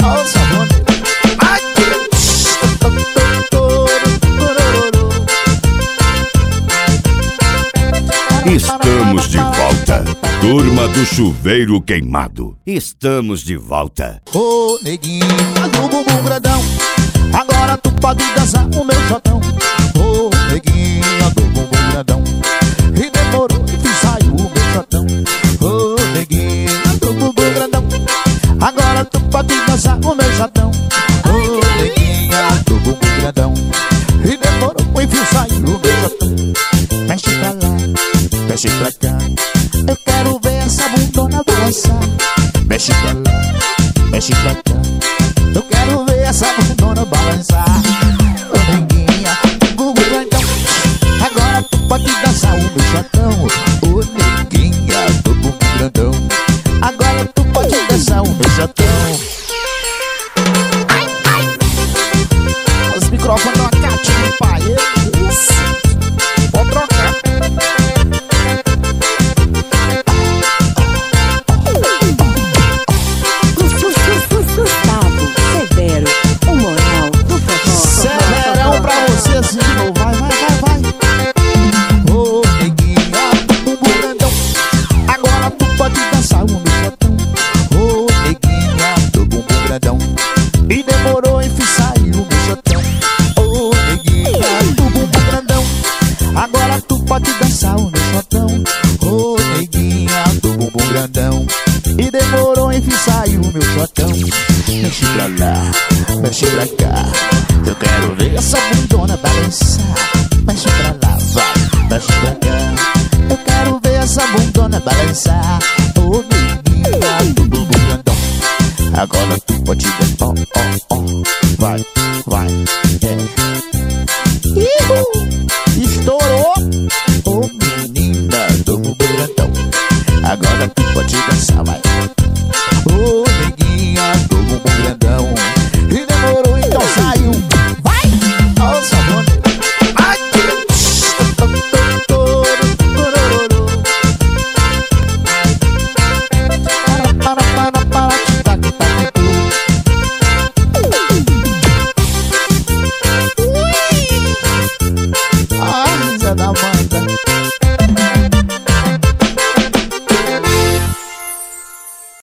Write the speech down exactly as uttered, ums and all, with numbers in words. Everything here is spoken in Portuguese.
Olha o sabor. Estamos de volta, turma do chuveiro queimado. Estamos de volta. Ô neguinha do bumbum grandão, agora tu pode dançar o meu shotão. Ô neguinha do bumbum grandão, e demorou que saiu o meu shotão. Ô neguinha do bumbum grandão, agora tu pode dançar o meu shotão. Ô neguinha do bumbum grandão, e demorou que saiu o meu shotão. Mexe pra lá, mexe pra cá, eu quero ver essa bundona balançar. Mexe pra lá, mexe pra cá, eu quero ver essa bundona balançar. Ô neguinha, bumbum grandão, agora tu pode dançar o meu shotão. Ô neguinha do bumbum grandão, agora tu pode dançar o meu shotão. Os microfones dão uma catinha, pai. Pode trocar. Gustavo Severo, o moral do forró. Severão pra você assim de novo. Vai, vai, vai, vai. Ô neguinha do bumbum grandão, agora tu pode dançar o meu shotão. Ô neguinha do bumbum grandão, e demorou enfim saiu o meu shotão. Ô neguinha do bumbum grandão, agora tu pode dançar o meu shotão. Ô neguinha do bumbum grandão, e demorou enfim saiu o meu shotão. Mexe pra lá, mexe pra cá, eu quero ver essa bundona balançar. Mexe pra lá, vai, mexe pra cá, eu quero ver essa bundona balançar. Ô neguinha do bumbum grandão, agora tu pode dançar. Ó, ó, ó, vai, vai, é.